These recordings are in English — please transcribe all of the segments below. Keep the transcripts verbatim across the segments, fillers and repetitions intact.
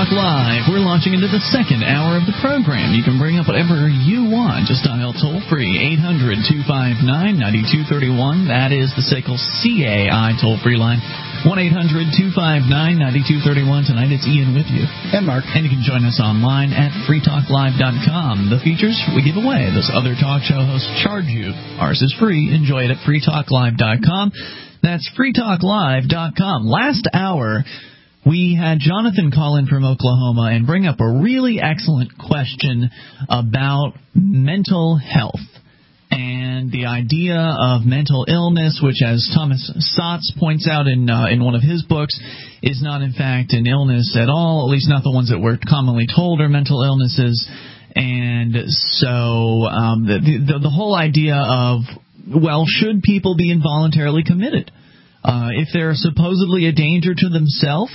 Talk Live. We're launching into the second hour of the program. You can bring up whatever you want. Just dial toll-free eight hundred, two five nine, nine two three one. That is the S A C L C A I toll-free line. one eight hundred, two five nine, nine two three one. Tonight it's Ian with you. And Mark. And you can join us online at free talk live dot com. The features we give away, those other talk show hosts charge you. Ours is free. Enjoy it at free talk live dot com. That's free talk live dot com. Last hour, we had Jonathan call in from Oklahoma and bring up a really excellent question about mental health and the idea of mental illness, which, as Thomas Satz points out in uh, in one of his books, is not in fact an illness at all, at least not the ones that we're commonly told are mental illnesses. And so um, the, the the whole idea of, well, should people be involuntarily committed? Uh, if they're supposedly a danger to themselves,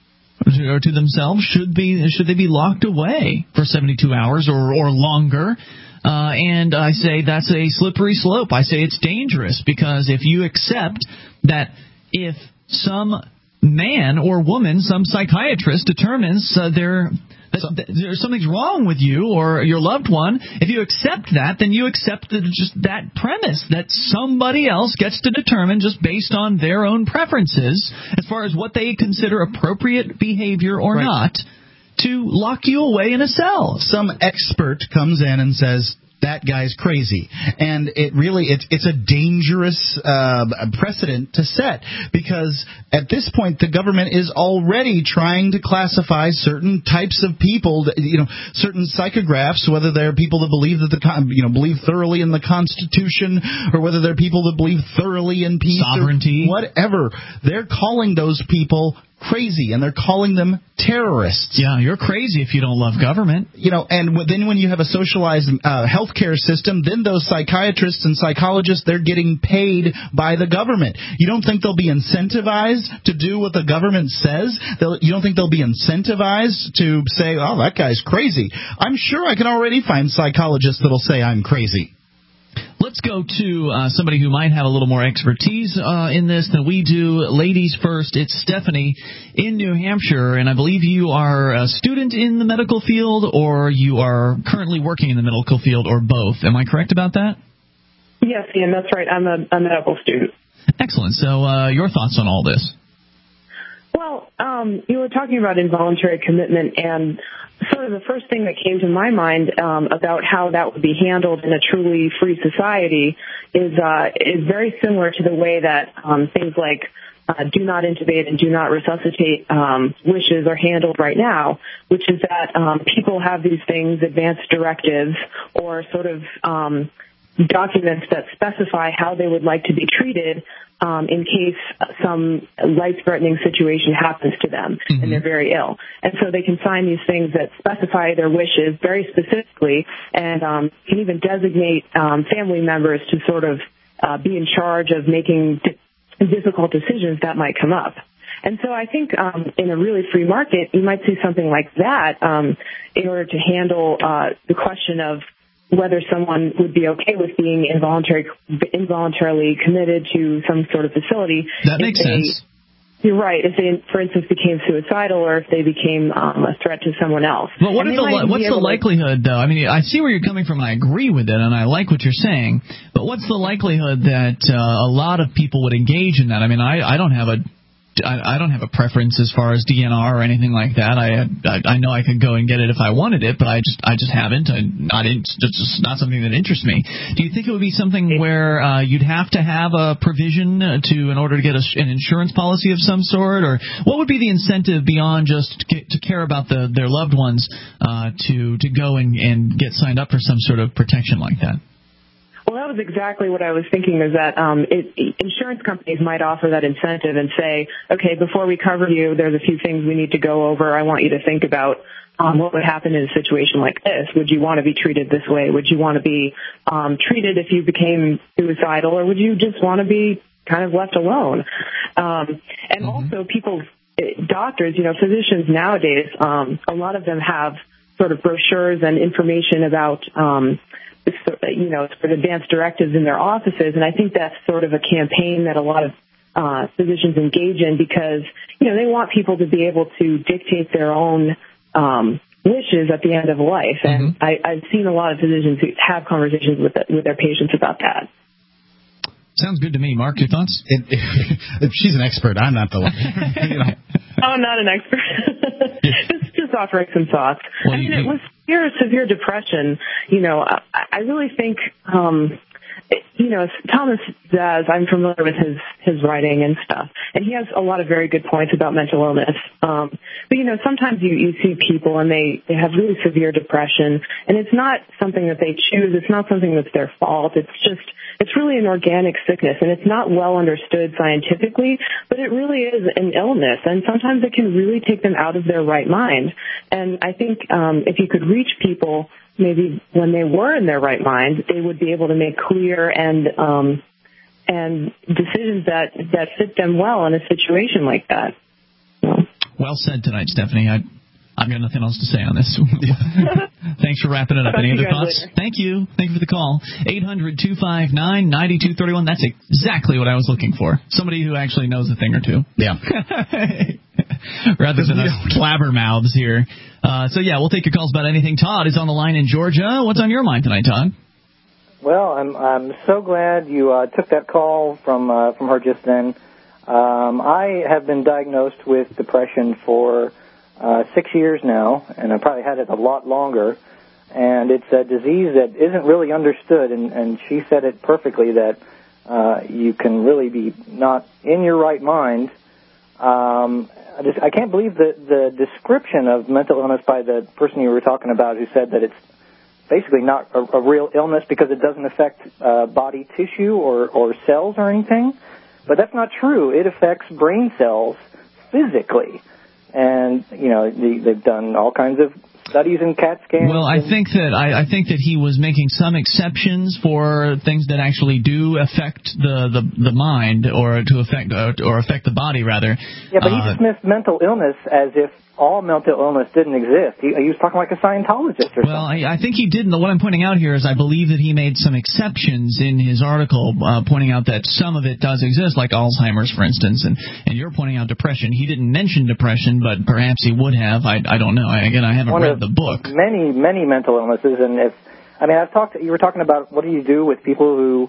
or to themselves, should be should they be locked away for seventy-two hours or, or longer? Uh, and I say that's a slippery slope. I say it's dangerous because if you accept that if some man or woman, some psychiatrist determines uh, they're that there's something's wrong with you or your loved one, if you accept that, then you accept the, just that premise that somebody else gets to determine just based on their own preferences as far as what they consider appropriate behavior or right. not to lock you away in a cell. Some expert comes in and says, that guy's crazy. And it really, it's, it's a dangerous uh, precedent to set because at this point the government is already trying to classify certain types of people, that, you know, certain psychographs, whether they're people that believe that the, you know, believe thoroughly in the Constitution or whether they're people that believe thoroughly in peace sovereignty, or whatever. They're calling those people crazy, and they're calling them terrorists. Yeah, you're crazy if you don't love government. You know, and then when you have a socialized uh, healthcare system, then those psychiatrists and psychologists, they're getting paid by the government. You don't think they'll be incentivized to do what the government says? They'll, you don't think they'll be incentivized to say, oh, that guy's crazy? I'm sure I can already find psychologists that'll say I'm crazy. Let's go to uh, somebody who might have a little more expertise uh, in this than we do. Ladies first, it's Stephanie in New Hampshire, and I believe you are a student in the medical field or you are currently working in the medical field or both. Am I correct about that? Yes, Ian, that's right. I'm a, a medical student. Excellent. So uh, your thoughts on all this? Well, um, you were talking about involuntary commitment, and sort of the first thing that came to my mind um, about how that would be handled in a truly free society is uh, is very similar to the way that um, things like uh, do not intubate and do not resuscitate um, wishes are handled right now, which is that um, people have these things, advance directives, or sort of um, documents that specify how they would like to be treated Um, in case some life-threatening situation happens to them mm-hmm. and they're very ill. And so they can sign these things that specify their wishes very specifically and um, can even designate um, family members to sort of uh, be in charge of making d- difficult decisions that might come up. And so I think um, in a really free market, you might see something like that um, in order to handle uh, the question of whether someone would be okay with being involuntary, involuntarily committed to some sort of facility. That makes they, sense. You're right. If they, for instance, became suicidal or if they became um, a threat to someone else. But what are the, what's the likelihood, though? I mean, I see where you're coming from, and I agree with it, and I like what you're saying. But what's the likelihood that uh, a lot of people would engage in that? I mean, I, I don't have a I, I don't have a preference as far as D N R or anything like that. I, I I know I could go and get it if I wanted it, but I just I just haven't. I, not in, it's just not something that interests me. Do you think it would be something where uh, you'd have to have a provision to in order to get a, an insurance policy of some sort, or what would be the incentive beyond just to, to care about the, their loved ones uh, to to go and, and get signed up for some sort of protection like that? Well, that was exactly what I was thinking, is that um, it, insurance companies might offer that incentive and say, okay, before we cover you, there's a few things we need to go over. I want you to think about um, what would happen in a situation like this. Would you want to be treated this way? Would you want to be um, treated if you became suicidal, or would you just want to be kind of left alone? Um, and mm-hmm. also people, doctors, you know, physicians nowadays, um, a lot of them have sort of brochures and information about um you know, sort of advanced directives in their offices. And I think that's sort of a campaign that a lot of uh, physicians engage in because, you know, they want people to be able to dictate their own um, wishes at the end of life. And mm-hmm. I, I've seen a lot of physicians who have conversations with the, with their patients about that. Sounds good to me. Mark, your thoughts? It, it, it, she's an expert. I'm not the one. You know. I'm not an expert. just, just offering some thoughts. Well, I mean, you, it was severe, severe depression. You know, I, I really think, um, it, you know, Thomas Szasz, I'm familiar with his, his writing and stuff, and he has a lot of very good points about mental illness. Um, but, you know, sometimes you, you see people and they, they have really severe depression, and it's not something that they choose. It's not something that's their fault. It's just, it's really an organic sickness, and it's not well understood scientifically, but it really is an illness, and sometimes it can really take them out of their right mind. And I think um, if you could reach people maybe when they were in their right mind, they would be able to make clear and um, and decisions that, that fit them well in a situation like that. So. Well said tonight, Stephanie. I, I've got nothing else to say on this. Thanks for wrapping it up. Any other thoughts? Later. Thank you. Thank you for the call. eight hundred, two five nine, nine two three one. That's exactly what I was looking for. Somebody who actually knows a thing or two. Yeah. Rather than us blabbermouths here. Uh, so, yeah, we'll take your calls about anything. Todd is on the line in Georgia. What's on your mind tonight, Todd? Well, I'm I'm so glad you uh, took that call from uh, from her just then. Um, I have been diagnosed with depression for uh, six years now, and I've probably had it a lot longer. And it's a disease that isn't really understood, and, and she said it perfectly, that uh, you can really be not in your right mind. Um, I, just, I can't believe the, the description of mental illness by the person you were talking about, who said that it's basically not a, a real illness because it doesn't affect uh, body tissue or, or cells or anything. But that's not true. It affects brain cells physically. And, you know, they, they've done all kinds of studies in CAT scans. Well, I think that I, I think that he was making some exceptions for things that actually do affect the, the, the mind, or to affect uh, or affect the body rather. Yeah, but he uh, dismissed mental illness as if all mental illness didn't exist. He, he was talking like a Scientologist or well, something. I, I think he did. And what I'm pointing out here is I believe that he made some exceptions in his article, uh, pointing out that some of it does exist, like Alzheimer's, for instance. And, and you're pointing out depression. He didn't mention depression, but perhaps he would have. I, I don't know. I, again, I haven't One read of the book. Many, many mental illnesses. And if, I mean, I've talked, you were talking about what do you do with people who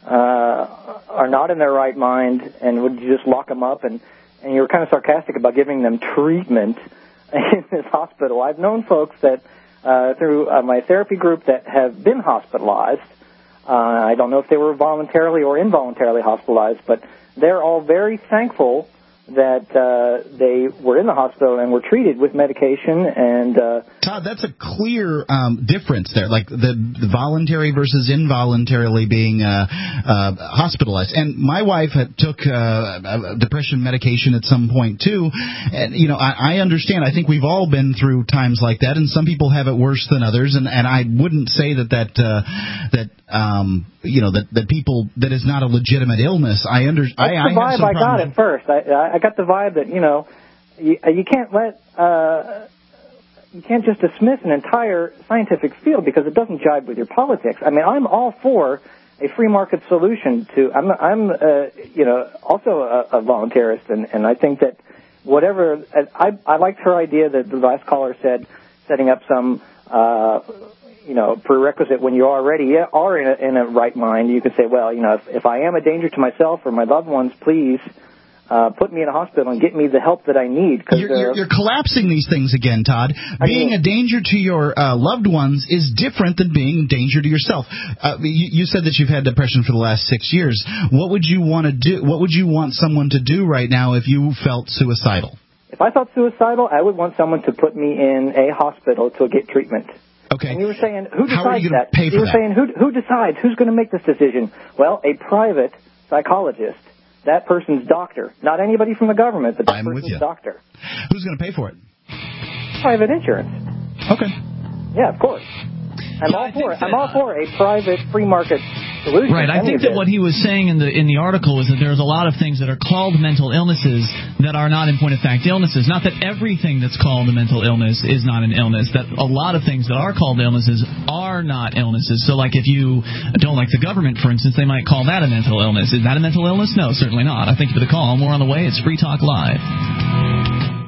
uh, are not in their right mind, and would you just lock them up? And, and you were kind of sarcastic about giving them treatment in this hospital. I've known folks that uh, through uh, my therapy group that have been hospitalized. Uh, I don't know if they were voluntarily or involuntarily hospitalized, but they're all very thankful that uh, they were in the hospital and were treated with medication. And uh, Todd, that's a clear um, difference there, like the, the voluntary versus involuntarily being uh, uh, hospitalized. And my wife had took uh, depression medication at some point too, and you know I, I understand. I think we've all been through times like that, and some people have it worse than others. And, and I wouldn't say that that uh, that um, you know that, that people that is not a legitimate illness. I under That's I, the I vibe have some I got at first. I, I got the vibe that, you know, you, you can't let, uh, you can't just dismiss an entire scientific field because it doesn't jibe with your politics. I mean, I'm all for a free market solution to, I'm, I'm uh, you know, also a, a voluntarist, and, and I think that whatever, I, I liked her idea that the last caller said, setting up some, uh, you know, prerequisite when you already are in a, in a right mind. You could say, well, you know, if, if I am a danger to myself or my loved ones, please uh, put me in a hospital and get me the help that I need. Cause, you're, you're, you're collapsing these things again, Todd. I being mean, a danger to your uh, loved ones is different than being a danger to yourself. Uh, you, you said that you've had depression for the last six years. What would you want to do? What would you want someone to do right now if you felt suicidal? If I felt suicidal, I would want someone to put me in a hospital to get treatment. Okay. And you were saying, who decides How are you that? Pay for you were that? saying, who, who decides? Who's going to make this decision? Well, a private psychologist. That person's doctor. Not anybody from the government, but that I'm person's with you. doctor. Who's going to pay for it? Private insurance. Okay. Yeah, of course. I'm Yeah, all I for think it. I'm that, all for a private free market solution. Right. I think that what he was saying in the in the article is that there's a lot of things that are called mental illnesses that are not in point of fact illnesses. Not that everything that's called a mental illness is not an illness. That a lot of things that are called illnesses are not illnesses. So, like if you don't like the government, for instance, they might call that a mental illness. Is that a mental illness? No, certainly not. I thank you for the call. More on the way. It's Free Talk Live.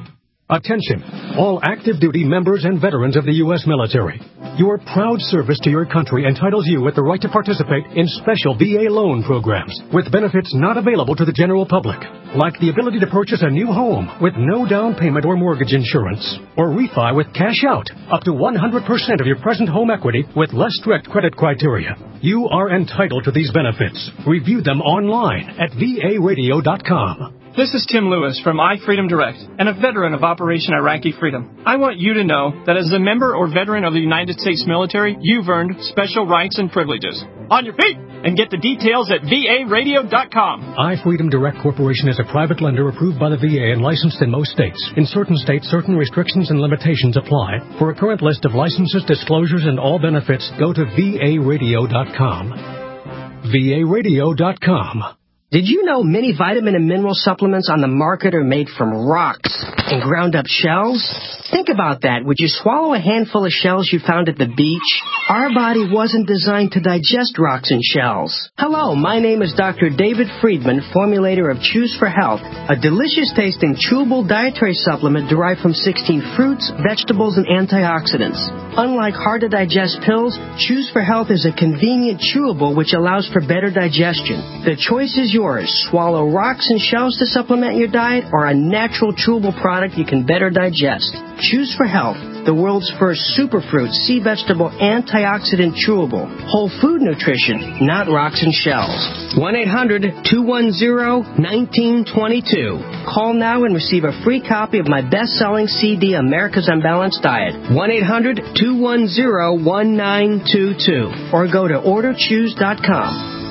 Attention, all active duty members and veterans of the U S military. Your proud service to your country entitles you with the right to participate in special V A loan programs with benefits not available to the general public, like the ability to purchase a new home with no down payment or mortgage insurance, or refi with cash out up to one hundred percent of your present home equity with less strict credit criteria. You are entitled to these benefits. Review them online at V A radio dot com. This is Tim Lewis from iFreedom Direct and a veteran of Operation Iraqi Freedom. I want you to know that as a member or veteran of the United States military, you've earned special rights and privileges. On your feet! And get the details at V A radio dot com. iFreedom Direct Corporation is a private lender approved by the V A and licensed in most states. In certain states, certain restrictions and limitations apply. For a current list of licenses, disclosures, and all benefits, go to V A radio dot com. V A radio dot com. Did you know many vitamin and mineral supplements on the market are made from rocks and ground up shells? Think about that. Would you swallow a handful of shells you found at the beach? Our body wasn't designed to digest rocks and shells. Hello, my name is Doctor David Friedman, formulator of Choose for Health, a delicious tasting chewable dietary supplement derived from sixteen fruits, vegetables, and antioxidants. Unlike hard to digest pills, Choose for Health is a convenient chewable which allows for better digestion. The choice is yours. Swallow rocks and shells to supplement your diet, or a natural chewable product you can better digest. Choose for Health, the world's first superfruit, sea vegetable, antioxidant chewable. Whole food nutrition, not rocks and shells. one eight hundred two one zero one nine two two. Call now and receive a free copy of my best-selling C D, America's Unbalanced Diet. one eight hundred two one zero one nine two two. Or go to order choose dot com.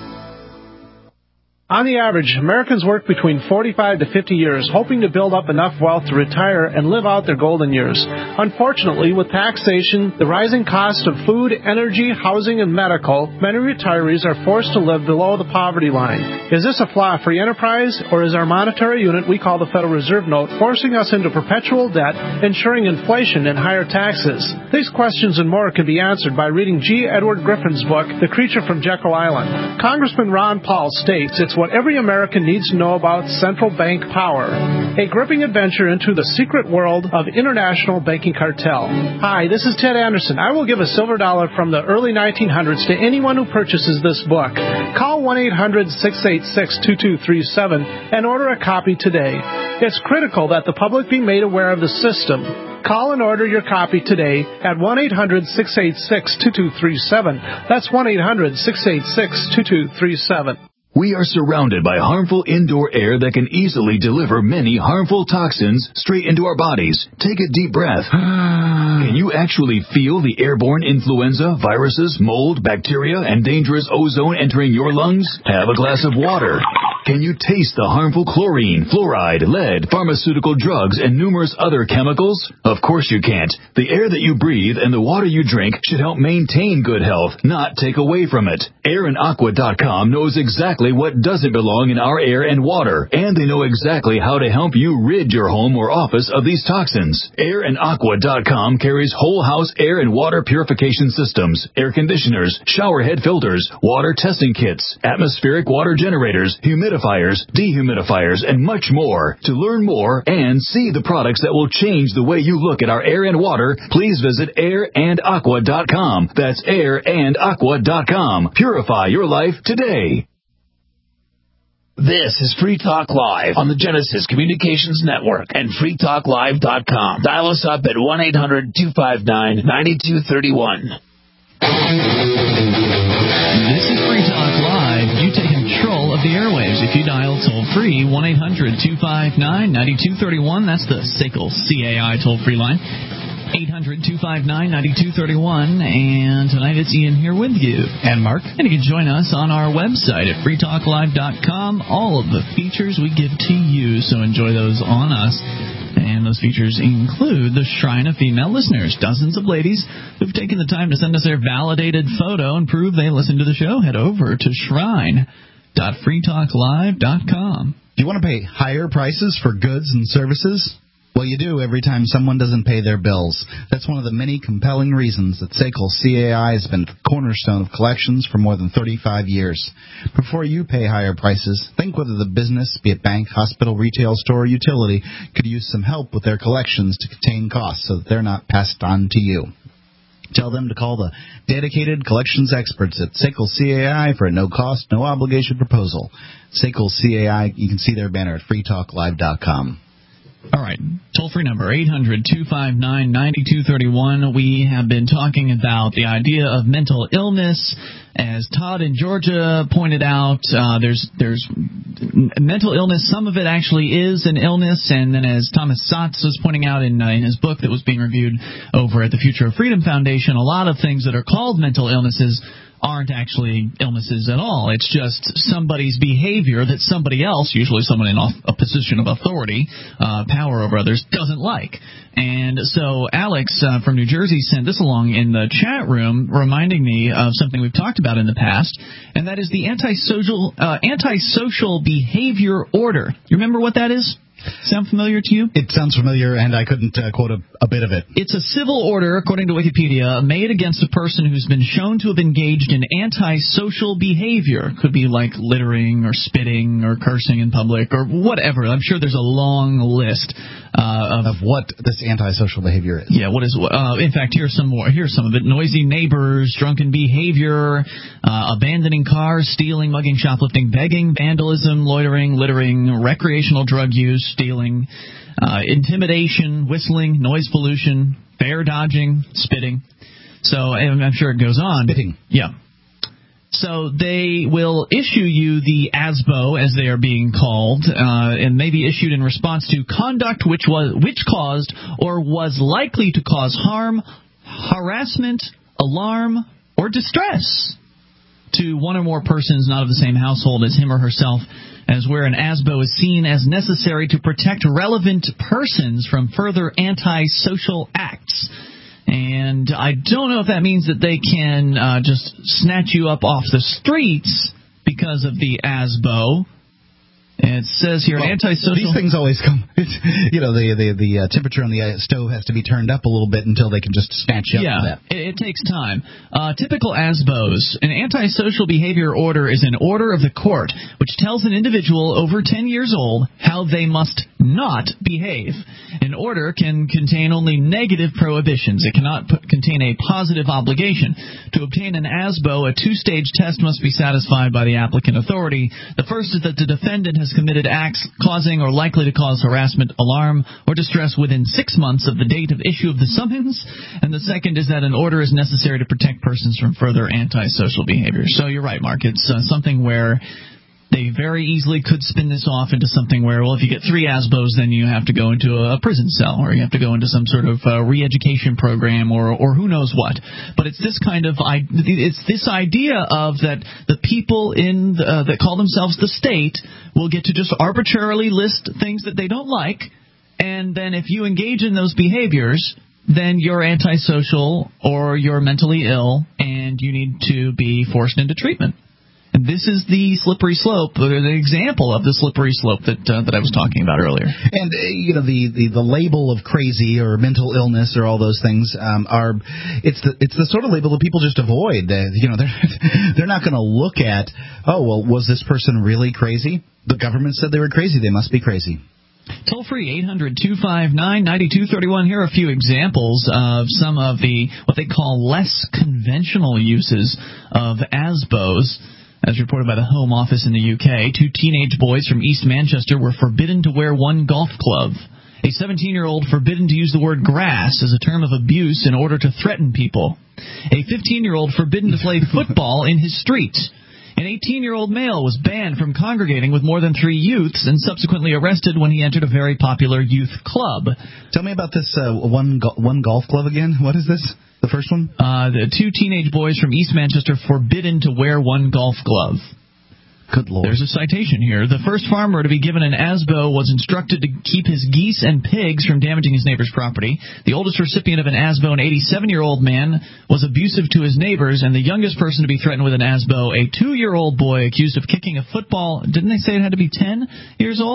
On the average, Americans work between forty-five to fifty years, hoping to build up enough wealth to retire and live out their golden years. Unfortunately, with taxation, the rising cost of food, energy, housing, and medical, many retirees are forced to live below the poverty line. Is this a flaw free enterprise, or is our monetary unit we call the Federal Reserve Note forcing us into perpetual debt, ensuring inflation and higher taxes? These questions and more can be answered by reading G. Edward Griffin's book, The Creature from Jekyll Island. Congressman Ron Paul states it's what every American needs to know about central bank power. A gripping adventure into the secret world of international banking cartel. Hi, this is Ted Anderson. I will give a silver dollar from the early nineteen hundreds to anyone who purchases this book. Call one eight hundred six eight six two two three seven and order a copy today. It's critical that the public be made aware of the system. Call and order your copy today at one eight hundred six eight six two two three seven. That's one eight hundred six eight six two two three seven. We are surrounded by harmful indoor air that can easily deliver many harmful toxins straight into our bodies. Take a deep breath. Can you actually feel the airborne influenza, viruses, mold, bacteria, and dangerous ozone entering your lungs? Have a glass of water. Can you taste the harmful chlorine, fluoride, lead, pharmaceutical drugs, and numerous other chemicals? Of course you can't. The air that you breathe and the water you drink should help maintain good health, not take away from it. air and aqua dot com knows exactly what doesn't belong in our air and water, and they know exactly how to help you rid your home or office of these toxins. air and aqua dot com carries whole house air and water purification systems, air conditioners, shower head filters, water testing kits, atmospheric water generators, humidifiers, dehumidifiers, and much more. To learn more and see the products that will change the way you look at our air and water, please visit air and aqua dot com. That's air and aqua dot com. Purify your life today. This is Free Talk Live on the Genesis Communications Network and free talk live dot com. Dial us up at one eight hundred two five nine nine two three one. This is Free Talk Live. You take control of the airwaves if you dial toll-free one eight hundred two five nine nine two three one. That's the S A C L C A I toll-free line. eight hundred two five nine nine two three one. And tonight it's Ian here with you. And Mark. And you can join us on our website at free talk live dot com. All of the features we give to you, so enjoy those on us. And those features include the Shrine of Female Listeners. Dozens of ladies who've taken the time to send us their validated photo and prove they listen to the show. Head over to shrine dot free talk live dot com. Do you want to pay higher prices for goods and services? Well, you do every time someone doesn't pay their bills. That's one of the many compelling reasons that S A C L C A I has been the cornerstone of collections for more than thirty-five years. Before you pay higher prices, think whether the business, be it bank, hospital, retail store, or utility, could use some help with their collections to contain costs so that they're not passed on to you. Tell them to call the dedicated collections experts at S A C L C A I for a no-cost, no-obligation proposal. S A C L C A I, you can see their banner at free talk live dot com. All right. Toll-free number, eight hundred, two five nine, nine two three one. We have been talking about the idea of mental illness. As Todd in Georgia pointed out, uh, there's there's mental illness. Some of it actually is an illness. And then as Thomas Satz was pointing out in, uh, in his book that was being reviewed over at the Future of Freedom Foundation, a lot of things that are called mental illnesses aren't actually illnesses at all. It's just somebody's behavior that somebody else, usually someone in a position of authority, uh, power over others, doesn't like. And so Alex uh, from New Jersey sent this along in the chat room, reminding me of something we've talked about in the past, and that is the antisocial uh, antisocial behavior order. You remember what that is? Sound familiar to you? It sounds familiar, and I couldn't uh, quote a, a bit of it. It's a civil order, according to Wikipedia, made against a person who's been shown to have engaged in antisocial behavior. Could be like littering or spitting or cursing in public or whatever. I'm sure there's a long list uh, of, of what this antisocial behavior is. Yeah, what is? Uh, in fact, here's some more. Here's some of it: noisy neighbors, drunken behavior, uh, abandoning cars, stealing, mugging, shoplifting, begging, vandalism, loitering, littering, recreational drug use, stealing, uh, intimidation, whistling, noise pollution, fare dodging, spitting. So and I'm sure it goes on. Spitting. Yeah. So they will issue you the A S B O, as they are being called, uh, and may be issued in response to conduct which was which caused or was likely to cause harm, harassment, alarm, or distress to one or more persons not of the same household as him or herself, as where an A S B O is seen as necessary to protect relevant persons from further antisocial acts. And I don't know if that means that they can uh, just snatch you up off the streets because of the A S B O. And it says here, well, antisocial... These things always come... You know, the the, the uh, temperature on the uh, stove has to be turned up a little bit until they can just snatch you yeah, up for that. It, it takes time. Uh, typical A S B Os. An antisocial behavior order is an order of the court which tells an individual over ten years old how they must not behave. An order can contain only negative prohibitions. It cannot p- contain a positive obligation. To obtain an A S B O, a two-stage test must be satisfied by the applicant authority. The first is that the defendant has committed acts causing or likely to cause harassment, alarm, or distress within six months of the date of issue of the summons. And the second is that an order is necessary to protect persons from further antisocial behavior. So you're right, Mark. It's uh, something where they very easily could spin this off into something where, well, if you get three A S B Os, then you have to go into a prison cell, or you have to go into some sort of uh, re-education program, or or who knows what. But it's this kind of it's this idea of that the people in the, uh, that call themselves the state will get to just arbitrarily list things that they don't like, and then if you engage in those behaviors, then you're antisocial or you're mentally ill, and you need to be forced into treatment. And this is the slippery slope, or the example of the slippery slope that uh, that I was talking about earlier. And uh, you know, the, the, the label of crazy or mental illness or all those things um, are it's the it's the sort of label that people just avoid. Uh, you know, they're they're not going to look at, oh well, was this person really crazy? The government said they were crazy. They must be crazy. Toll free, eight hundred, two five nine, nine two three one. Here are a few examples of some of the what they call less conventional uses of A S B Os. As reported by the Home Office in the U K, two teenage boys from East Manchester were forbidden to wear one golf club. A seventeen-year-old forbidden to use the word grass as a term of abuse in order to threaten people. A fifteen-year-old forbidden to play football in his street. An eighteen-year-old male was banned from congregating with more than three youths and subsequently arrested when he entered a very popular youth club. Tell me about this uh, one go- one golf club again. What is this? The first one? Uh, the two teenage boys from East Manchester forbidden to wear one golf glove. Good Lord. There's a citation here. The first farmer to be given an A S B O was instructed to keep his geese and pigs from damaging his neighbor's property. The oldest recipient of an A S B O, an eighty-seven-year-old man, was abusive to his neighbors, and the youngest person to be threatened with an A S B O, a two-year-old boy accused of kicking a football. Didn't they say it had to be ten years old?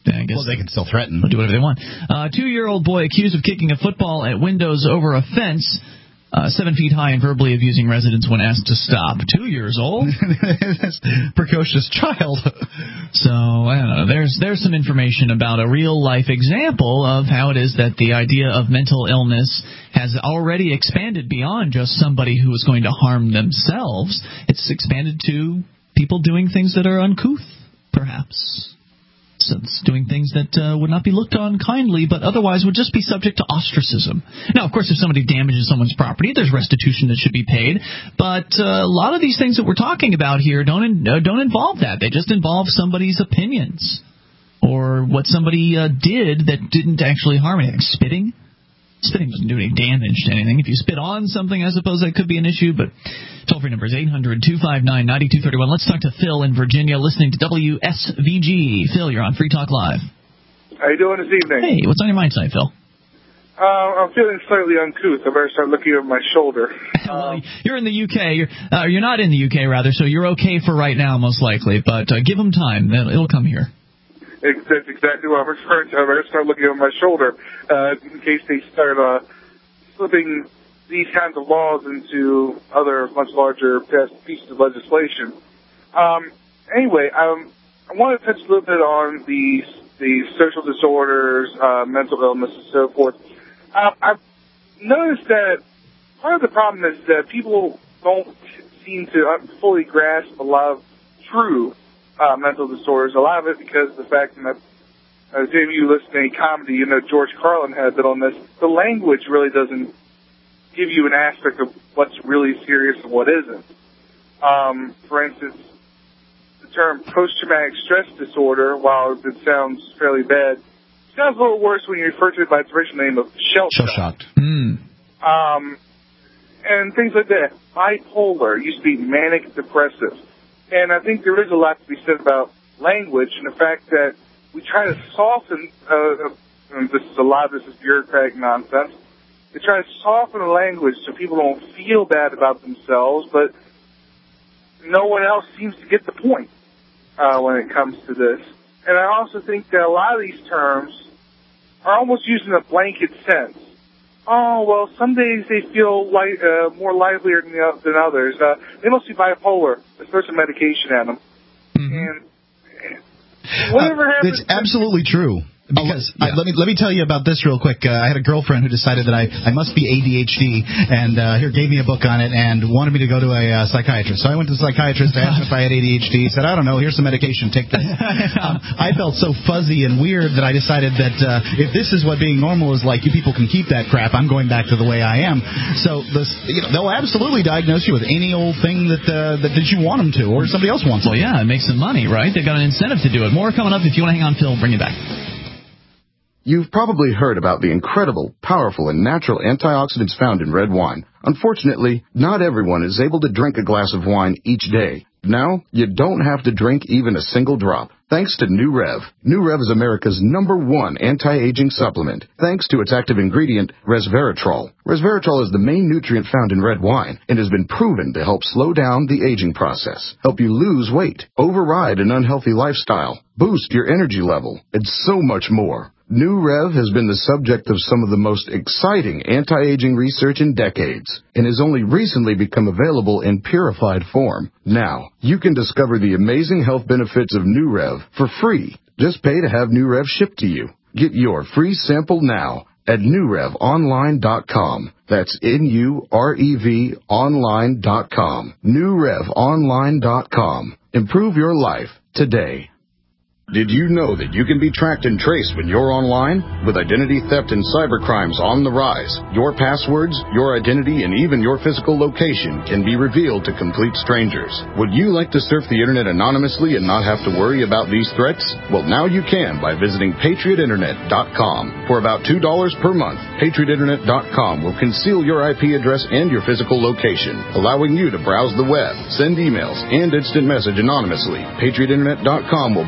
I guess well, they can still threaten. They'll do whatever they want. Uh, two-year-old boy accused of kicking a football at windows over a fence, uh, seven feet high, and verbally abusing residents when asked to stop. Two years old? Precocious child. So, I don't know. There's, there's some information about a real-life example of how it is that the idea of mental illness has already expanded beyond just somebody who is going to harm themselves. It's expanded to people doing things that are uncouth, perhaps. So it's doing things that uh, would not be looked on kindly, but otherwise would just be subject to ostracism. Now, of course, if somebody damages someone's property, there's restitution that should be paid. But uh, a lot of these things that we're talking about here don't in, uh, don't involve that. They just involve somebody's opinions or what somebody uh, did that didn't actually harm anything. Spitting? Spitting doesn't do any damage to anything. If you spit on something, I suppose that could be an issue, but toll-free number is eight hundred, two five nine, nine two three one. Let's talk to Phil in Virginia, listening to W S V G. Phil, you're on Free Talk Live. How you doing this evening? Hey, what's on your mind tonight, Phil? Uh, I'm feeling slightly uncouth. I better start looking over my shoulder. Well, you're in the U K. You're, uh, you're not in the U K, rather, so you're okay for right now, most likely, but uh, give them time. It'll, it'll come here. That's exactly what I'm referring to. I better start looking over my shoulder uh, in case they start uh, slipping these kinds of laws into other much larger pieces of legislation. Um, anyway, um, I want to touch a little bit on the the social disorders, uh, mental illness, and so forth. Uh, I've noticed that part of the problem is that people don't seem to fully grasp a lot of true Uh, mental disorders. A lot of it because of the fact that, uh, if you listen to any comedy, you know, George Carlin had a bit on this. The language really doesn't give you an aspect of what's really serious and what isn't. Um, for instance, the term post-traumatic stress disorder, while it sounds fairly bad, sounds a little worse when you refer to it by its original name of shell-shocked. Mm. Um, and things like that. Bipolar used to be manic-depressive. And I think there is a lot to be said about language and the fact that we try to soften, uh, and this is a lot of this is bureaucratic nonsense, we try to soften the language so people don't feel bad about themselves, but no one else seems to get the point uh, when it comes to this. And I also think that a lot of these terms are almost used in a blanket sense. Oh, well, some days they feel li- uh, more livelier than, the, than others. Uh, they must be bipolar. Let's throw some medication at them. Mm-hmm. And, and whatever uh, happens... It's absolutely true. Because yeah. I, let me let me tell you about this real quick. Uh, I had a girlfriend who decided that I, I must be A D H D, and uh, here gave me a book on it and wanted me to go to a uh, psychiatrist. So I went to the psychiatrist, I asked him if I had A D H D. He said, I don't know, here's some medication, take this. um, I felt so fuzzy and weird that I decided that uh, if this is what being normal is like, you people can keep that crap, I'm going back to the way I am. So this, you know, they'll absolutely diagnose you with any old thing that, uh, that, that you want them to, or somebody else wants Well, them. yeah, it makes them money, right? They've got an incentive to do it. More coming up. If you want to hang on, Phil, bring it back. You've probably heard about the incredible, powerful, and natural antioxidants found in red wine. Unfortunately, not everyone is able to drink a glass of wine each day. Now, you don't have to drink even a single drop. Thanks to New Rev. New Rev is America's number one anti-aging supplement, thanks to its active ingredient, resveratrol. Resveratrol is the main nutrient found in red wine and has been proven to help slow down the aging process, help you lose weight, override an unhealthy lifestyle, boost your energy level, and so much more. New Rev has been the subject of some of the most exciting anti-aging research in decades and has only recently become available in purified form. Now, you can discover the amazing health benefits of New Rev for free. Just pay to have New Rev shipped to you. Get your free sample now at new rev online dot com. That's N U R E V online dot com. new rev online dot com. Improve your life today. Did you know that you can be tracked and traced when you're online? With identity theft and cybercrimes on the rise, your passwords, your identity, and even your physical location can be revealed to complete strangers. Would you like to surf the internet anonymously and not have to worry about these threats? Well, now you can by visiting patriot internet dot com. For about two dollars per month, patriot internet dot com will conceal your I P address and your physical location, allowing you to browse the web, send emails, and instant message anonymously. patriot internet dot com will bypass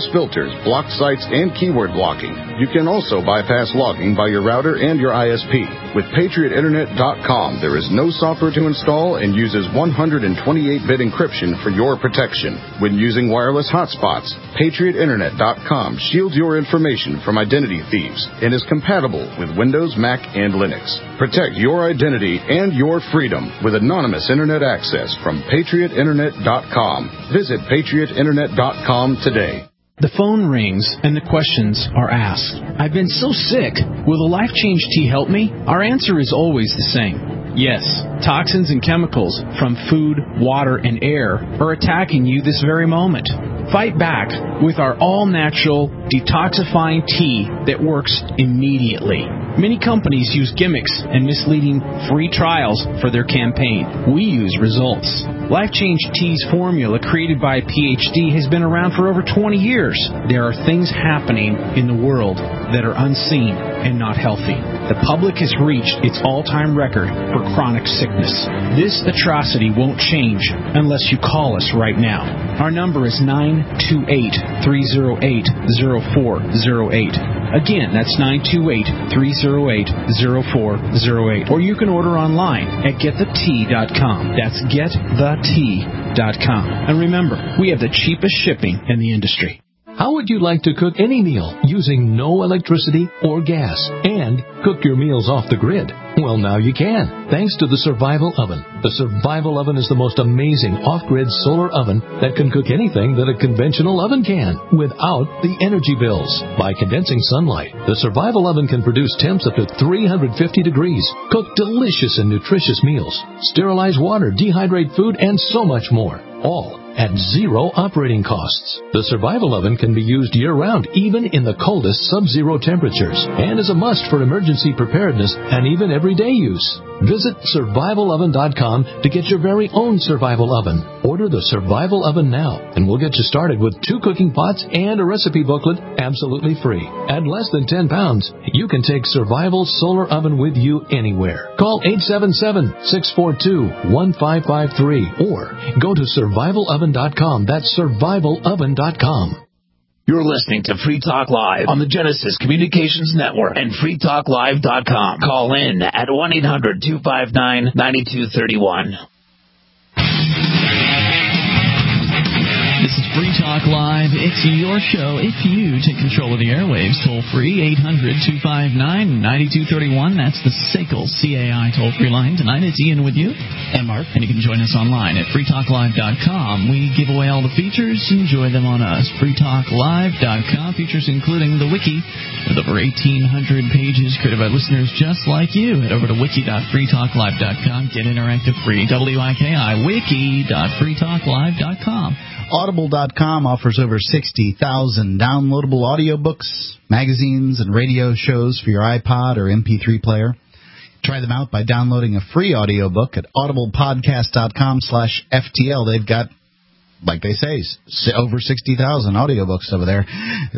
bypass filters, block sites, and keyword blocking. You can also bypass logging by your router and your I S P. With Patriot Internet dot com, there is no software to install and uses one hundred twenty-eight bit encryption for your protection. When using wireless hotspots, Patriot Internet dot com shields your information from identity thieves and is compatible with Windows, Mac, and Linux. Protect your identity and your freedom with anonymous Internet access from Patriot Internet dot com. Visit Patriot Internet dot com today. The phone rings and the questions are asked. I've been so sick. Will the Life Change Tea help me? Our answer is always the same. Yes, toxins and chemicals from food, water, and air are attacking you this very moment. Fight back with our all-natural, detoxifying tea that works immediately. Many companies use gimmicks and misleading free trials for their campaign. We use results. Life Change Tea's formula, created by a P H D, has been around for over twenty years. There are things happening in the world that are unseen and not healthy. The public has reached its all-time record for chronic sickness. This atrocity won't change unless you call us right now. Our number is nine two eight, three oh eight, oh four oh eight. Again, that's nine two eight, three oh eight, oh four oh eight. Or you can order online at get the tea dot com. That's get the tea dot com. And remember, we have the cheapest shipping in the industry. How would you like to cook any meal using no electricity or gas and cook your meals off the grid? Well, now you can, thanks to the Survival Oven. The Survival Oven is the most amazing off-grid solar oven that can cook anything that a conventional oven can without the energy bills. By condensing sunlight, the Survival Oven can produce temps up to three hundred fifty degrees, cook delicious and nutritious meals, sterilize water, dehydrate food, and so much more. All at zero operating costs. The Survival Oven can be used year-round, even in the coldest sub-zero temperatures, and is a must for emergency preparedness and even everyday use. Visit survival oven dot com to get your very own Survival Oven. Order the Survival Oven now, and we'll get you started with two cooking pots and a recipe booklet absolutely free. At less than ten pounds, you can take Survival Solar Oven with you anywhere. Call eight seven seven, six four two, one five five three or go to survival oven dot com. That's survival oven dot com. You're listening to Free Talk Live on the Genesis Communications Network and free talk live dot com. Call in at one eight hundred, two five nine, nine two three one. This is Free Talk Live. It's your show. If you take control of the airwaves, toll free, eight hundred, two five nine, nine two three one. That's the S A C L C A I toll-free line. Tonight it's Ian with you. And Mark. And you can join us online at free talk live dot com. We give away all the features. Enjoy them on us. free talk live dot com. Features including the wiki with over eighteen hundred pages created by listeners just like you. Head over to wiki dot free talk live dot com. Get interactive free. W I K I, wiki dot free talk live dot com. Audible dot com offers over sixty thousand downloadable audiobooks, magazines, and radio shows for your iPod or M P three player. Try them out by downloading a free audiobook at audible podcast dot com slash F T L. They've got, like they say, over sixty thousand audiobooks over there.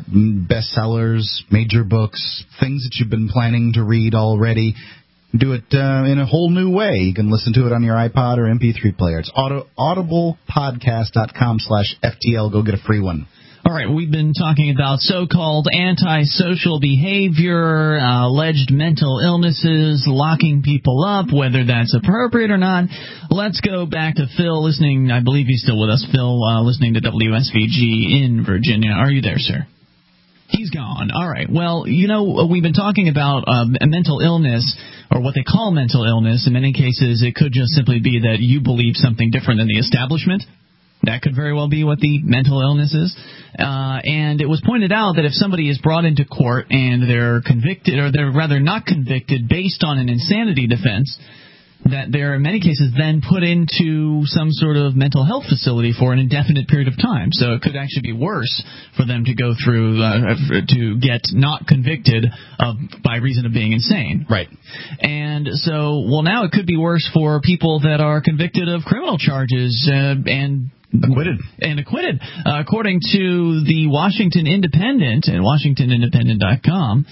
Bestsellers, major books, things that you've been planning to read already. Do it uh, in a whole new way. You can listen to it on your iPod or M P three player. It's auto, audible podcast dot com slash F T L. Go get a free one. All right, we've been talking about so-called antisocial behavior, uh, alleged mental illnesses, locking people up, whether that's appropriate or not. Let's go back to Phil listening. I believe he's still with us. Phil, uh, listening to W S V G in Virginia. Are you there, sir? He's gone. All right. Well, you know, we've been talking about um, a mental illness, or what they call mental illness. In many cases, it could just simply be that you believe something different than the establishment. That could very well be what the mental illness is. Uh, and it was pointed out that if somebody is brought into court and they're convicted, or they're rather not convicted based on an insanity defense, that they're in many cases then put into some sort of mental health facility for an indefinite period of time. So it could actually be worse for them to go through, uh, to get not convicted of, by reason of being insane. Right. And so, well, now it could be worse for people that are convicted of criminal charges uh, and Acquitted. And acquitted. Uh, according to the Washington Independent at washington independent dot com,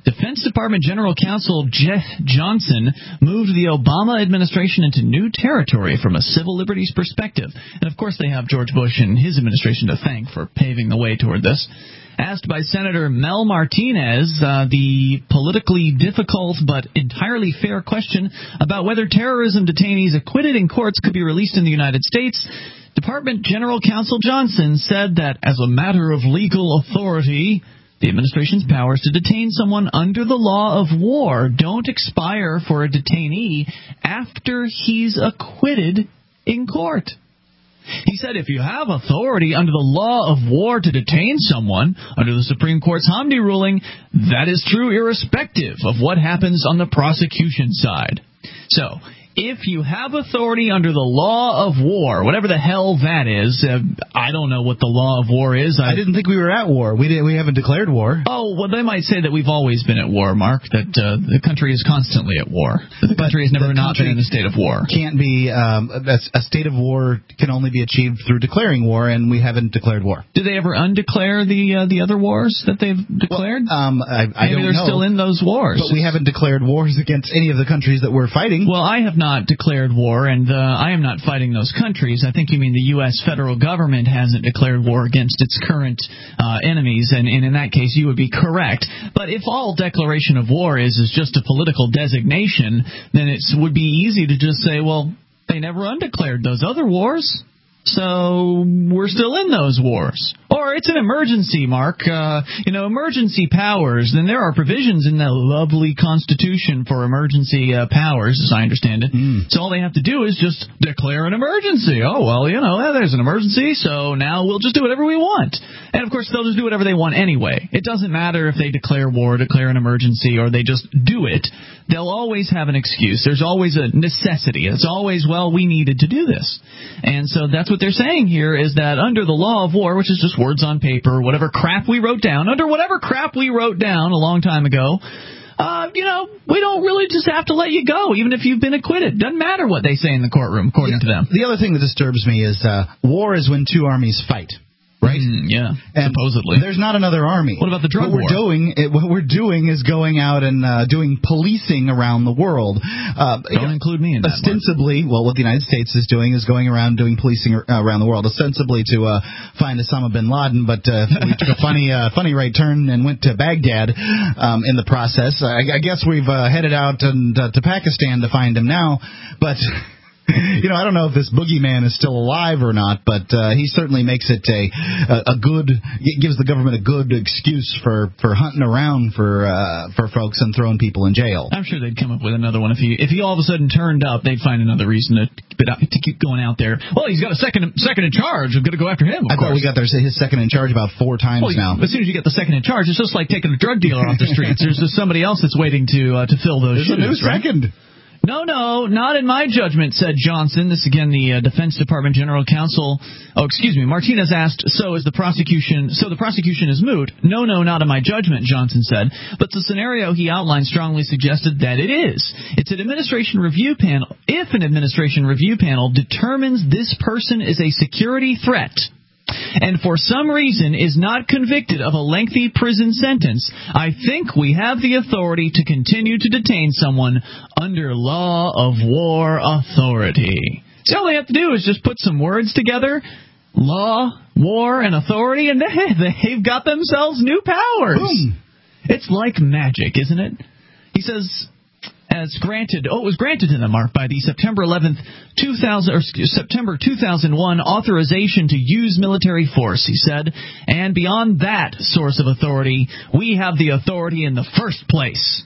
Defense Department General Counsel Jeff Johnson moved the Obama administration into new territory from a civil liberties perspective. And, of course, they have George Bush and his administration to thank for paving the way toward this. Asked by Senator Mel Martinez uh, the politically difficult but entirely fair question about whether terrorism detainees acquitted in courts could be released in the United States, Department General Counsel Johnson said that as a matter of legal authority, the administration's powers to detain someone under the law of war don't expire for a detainee after he's acquitted in court. He said if you have authority under the law of war to detain someone under the Supreme Court's Hamdi ruling, that is true irrespective of what happens on the prosecution side. So, if you have authority under the law of war, whatever the hell that is, uh, I don't know what the law of war is. I, I didn't think we were at war. We did, we haven't declared war. Oh, well, they might say that we've always been at war, Mark, that uh, the country is constantly at war. The country has never not been in a state of war. Can't be, um, a state of war can only be achieved through declaring war, and we haven't declared war. Did they ever undeclare the uh, the other wars that they've declared? Well, um, I, I Maybe don't they're know. still in those wars. But we haven't declared wars against any of the countries that we're fighting. Well, I have not declared war, and uh, I am not fighting those countries. I think you mean the U S federal government hasn't declared war against its current uh, enemies, and, and in that case you would be correct. But if all declaration of war is is just a political designation, then it would be easy to just say, well, they never undeclared those other wars, so we're still in those wars. Or it's an emergency, Mark. Uh, you know, emergency powers. Then there are provisions in the lovely Constitution for emergency uh, powers, as I understand it. Mm. So all they have to do is just declare an emergency. Oh, well, you know, there's an emergency, so now we'll just do whatever we want. And, of course, they'll just do whatever they want anyway. It doesn't matter if they declare war, declare an emergency, or they just do it. They'll always have an excuse. There's always a necessity. It's always, well, we needed to do this. And so that's what they're saying here, is that under the law of war, which is just words on paper, whatever crap we wrote down, under whatever crap we wrote down a long time ago, uh, you know, we don't really just have to let you go, even if you've been acquitted. Doesn't matter what they say in the courtroom, according yeah, to them. The other thing that disturbs me is uh, war is when two armies fight. Right? Mm, yeah, and supposedly. There's not another army. What about the drug what war? We're doing, it, what we're doing is going out and uh, doing policing around the world. Uh, Don't you know, include me in that. Ostensibly, well, what the United States is doing is going around doing policing around the world, ostensibly to uh, find Osama bin Laden, but uh, we took a funny uh, funny right turn and went to Baghdad um, in the process. I, I guess we've uh, headed out and, uh, to Pakistan to find him now, but... You know, I don't know if this boogeyman is still alive or not, but uh, he certainly makes it a, a a good, it gives the government a good excuse for, for hunting around for uh, for folks and throwing people in jail. I'm sure they'd come up with another one if he if he all of a sudden turned up. They'd find another reason to to keep going out there. Well, he's got a second second in charge. I'm going to go after him. Of I course. thought we got there his second in charge about four times well, now. As soon as you get the second in charge, it's just like taking a drug dealer off the streets. There's just somebody else that's waiting to uh, to fill those There's shoes. a new right? second. No, no, not in my judgment, said Johnson. This, again, the uh, Defense Department General Counsel. Oh, excuse me. Martinez asked, so is the prosecution, so the prosecution is moot? No, no, not in my judgment, Johnson said. But the scenario he outlined strongly suggested that it is. It's an administration review panel. If an administration review panel determines this person is a security threat, and for some reason is not convicted of a lengthy prison sentence, I think we have the authority to continue to detain someone under law of war authority. So all they have to do is just put some words together, law, war, and authority, and they, they've got themselves new powers. Boom. It's like magic, isn't it? He says... As granted, oh, it was granted to them, Mark, by the September eleventh, two thousand, or September two thousand one authorization to use military force, he said. And beyond that source of authority, we have the authority in the first place.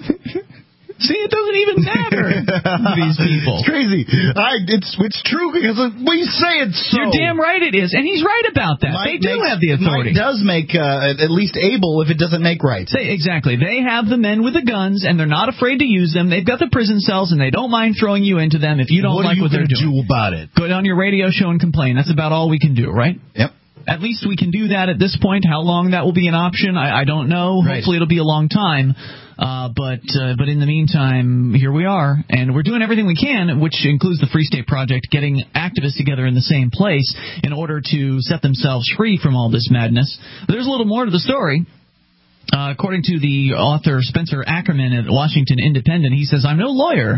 See, it doesn't even matter to these people. It's crazy. I, it's it's true because we say it's so. You're damn right it is, and he's right about that. Mike they do makes, have the authority. Mike does make uh, at least able if it doesn't make right. Say, exactly. They have the men with the guns, and they're not afraid to use them. They've got the prison cells, and they don't mind throwing you into them if you don't what like you what they're do doing. about it? Go down your radio show and complain. That's about all we can do, right? Yep. At least we can do that at this point. How long that will be an option, I, I don't know. Right. Hopefully it'll be a long time. Uh, but uh, but in the meantime, here we are, and we're doing everything we can, which includes the Free State Project, getting activists together in the same place in order to set themselves free from all this madness. But there's a little more to the story. Uh, according to the author Spencer Ackerman at Washington Independent, he says, I'm no lawyer,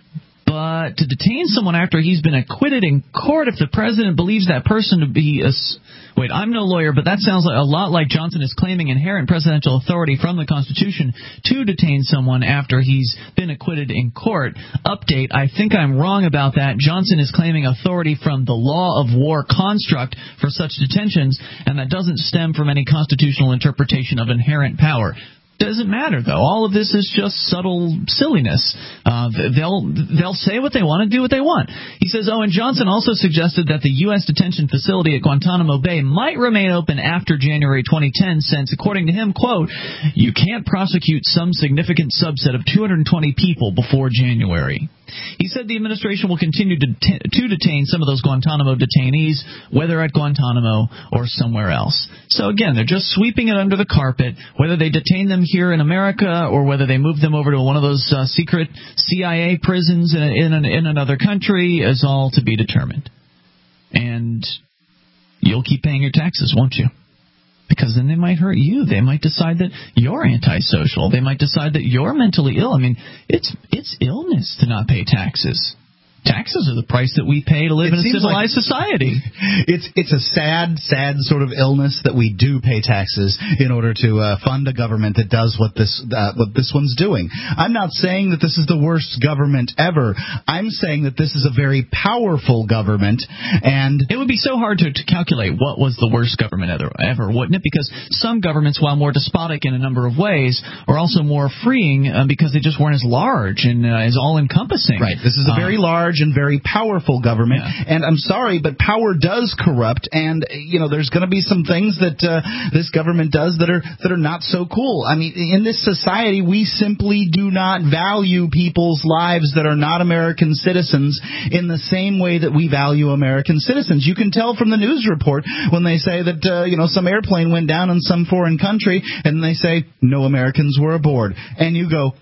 but to detain someone after he's been acquitted in court if the president believes that person to be a... Wait, I'm no lawyer, but that sounds like a lot like Johnson is claiming inherent presidential authority from the Constitution to detain someone after he's been acquitted in court. Update, I think I'm wrong about that. Johnson is claiming authority from the law of war construct for such detentions, and that doesn't stem from any constitutional interpretation of inherent power. Doesn't matter, though. All of this is just subtle silliness. Uh, they'll they'll say what they want and do what they want. He says, oh, and Johnson also suggested that the U S detention facility at Guantanamo Bay might remain open after January twenty ten, since, according to him, quote, you can't prosecute some significant subset of two hundred twenty people before January. He said the administration will continue to, t- to detain some of those Guantanamo detainees, whether at Guantanamo or somewhere else. So, again, they're just sweeping it under the carpet. Whether they detain them here in America or whether they move them over to one of those uh, secret C I A prisons in, in, an, in another country is all to be determined. And you'll keep paying your taxes, won't you? Because then they might hurt you. They might decide that you're antisocial. They might decide that you're mentally ill. I mean, it's it's illness to not pay taxes. Taxes are the price that we pay to live it in a civilized like society. It's it's a sad, sad sort of illness that we do pay taxes in order to uh, fund a government that does what this uh, what this one's doing. I'm not saying that this is the worst government ever. I'm saying that this is a very powerful government, and it would be so hard to, to calculate what was the worst government ever, ever, wouldn't it? Because some governments, while more despotic in a number of ways, are also more freeing uh, because they just weren't as large and uh, as all-encompassing. Right. This is a very um, large and very powerful government, yeah. And I'm sorry, but power does corrupt, and you know there's going to be some things that uh, this government does that are that are not so cool. I mean, in this society, we simply do not value people's lives that are not American citizens in the same way that we value American citizens. You can tell from the news report when they say that uh, you know some airplane went down in some foreign country, and they say no Americans were aboard, and you go.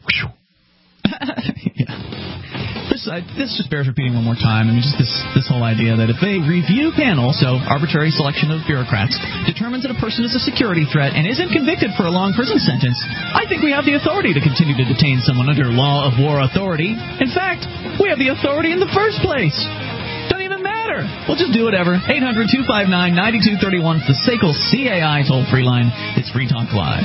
yeah. This, uh, this just bears repeating one more time. I mean, just this, this whole idea that if a review panel, so arbitrary selection of bureaucrats, determines that a person is a security threat and isn't convicted for a long prison sentence, I think we have the authority to continue to detain someone under law of war authority. In fact, we have the authority in the first place. Doesn't even matter. We'll just do whatever. eight hundred, two five nine, nine two three one. It's the S A C L C A I toll-free line. It's Free Talk Live.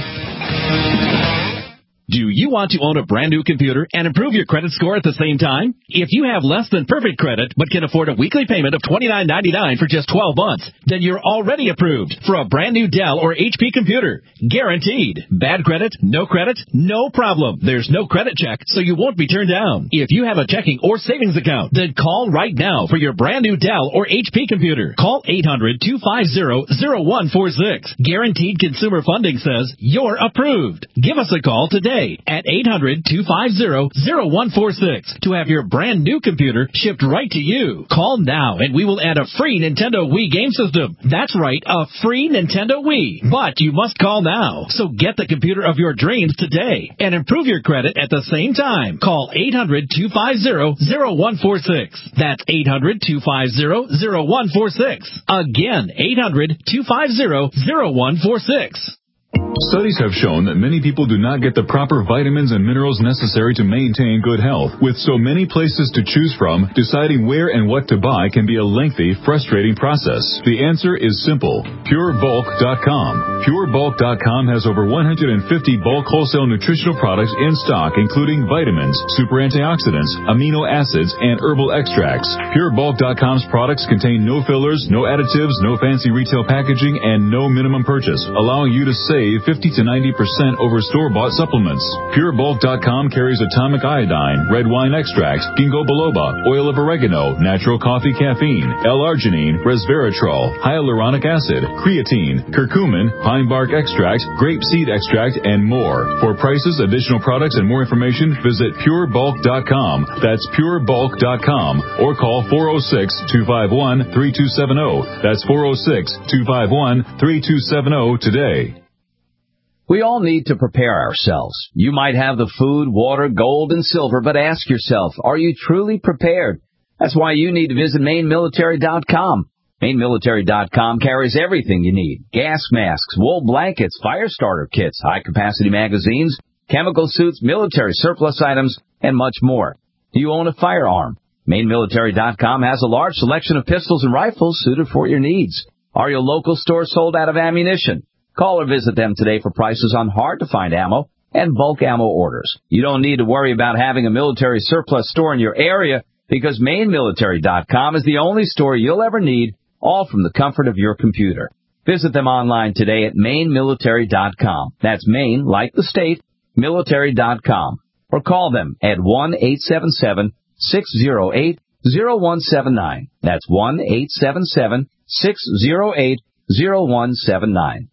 Do you want to own a brand new computer and improve your credit score at the same time? If you have less than perfect credit but can afford a weekly payment of twenty-nine ninety-nine for just twelve months, then you're already approved for a brand new Dell or H P computer. Guaranteed. Bad credit? No credit? No problem. There's no credit check, so you won't be turned down. If you have a checking or savings account, then call right now for your brand new Dell or H P computer. Call eight hundred, two five zero, zero one four six. Guaranteed Consumer Funding says you're approved. Give us a call today at eight hundred, two five zero, zero one four six to have your brand new computer shipped right to you. Call now and we will add a free Nintendo Wii game system. That's right, a free Nintendo Wii. But you must call now. So get the computer of your dreams today and improve your credit at the same time. Call eight hundred, two five zero, zero one four six. That's eight hundred, two five zero, zero one four six. Again, eight hundred, two five zero, zero one four six. Studies have shown that many people do not get the proper vitamins and minerals necessary to maintain good health. With so many places to choose from, deciding where and what to buy can be a lengthy, frustrating process. The answer is simple. Pure Bulk dot com. Pure Bulk dot com has over one hundred fifty bulk wholesale nutritional products in stock, including vitamins, super antioxidants, amino acids, and herbal extracts. Pure Bulk dot com's products contain no fillers, no additives, no fancy retail packaging, and no minimum purchase, allowing you to save fifty to ninety percent over store-bought supplements. Pure Bulk dot com carries atomic iodine, red wine extracts, ginkgo biloba, oil of oregano, natural coffee caffeine, L-arginine, resveratrol, hyaluronic acid, creatine, curcumin, pine bark extract, grape seed extract, and more. For prices, additional products, and more information, visit Pure Bulk dot com. That's Pure Bulk dot com. Or call four oh six, two five one, three two seven oh. That's four oh six, two five one, three two seven oh today. We all need to prepare ourselves. You might have the food, water, gold, and silver, but ask yourself, are you truly prepared? That's why you need to visit Maine Military dot com. Maine Military dot com carries everything you need. Gas masks, wool blankets, fire starter kits, high-capacity magazines, chemical suits, military surplus items, and much more. Do you own a firearm? Maine Military dot com has a large selection of pistols and rifles suited for your needs. Are your local stores sold out of ammunition? Call or visit them today for prices on hard-to-find ammo and bulk ammo orders. You don't need to worry about having a military surplus store in your area because Maine Military dot com is the only store you'll ever need, all from the comfort of your computer. Visit them online today at Maine Military dot com. That's Maine, like the state, Military dot com. Or call them at one eight seven seven, six zero eight, zero one seven nine. That's one eight seven seven, six zero eight, zero one seven nine.